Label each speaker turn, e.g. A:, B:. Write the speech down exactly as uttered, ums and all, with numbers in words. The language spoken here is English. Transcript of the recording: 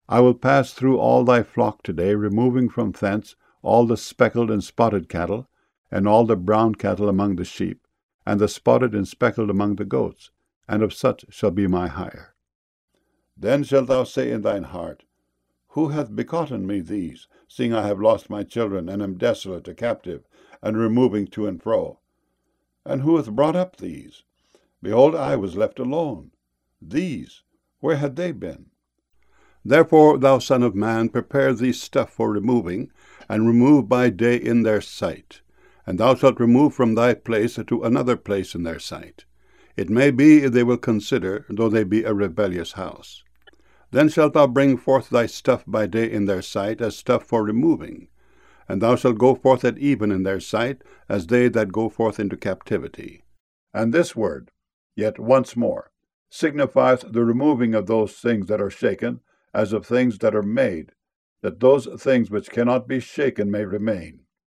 A: I will pass through all thy flock today, removing from thence all the speckled and spotted cattle, and all the brown cattle among the sheep, and the spotted and speckled among the goats, and of such shall be my hire. Then shalt thou say in thine heart, Who hath begotten me these, seeing I have lost my children, and am desolate, a captive, and removing to and fro? And who hath brought up these? Behold, I was left alone. These, where had they been? Therefore, thou son of man, prepare thee stuff for removing, and remove by day in their sight. And thou shalt remove from thy place to another place in their sight. It may be they will consider, though they be a rebellious house. Then shalt thou bring forth thy stuff by day in their sight, as stuff for removing. And thou shalt go forth at even in their sight, as they that go forth into captivity. And this word, yet once more, signifieth the removing of those things that are shaken, as of things that are made, that those things which cannot be shaken may remain.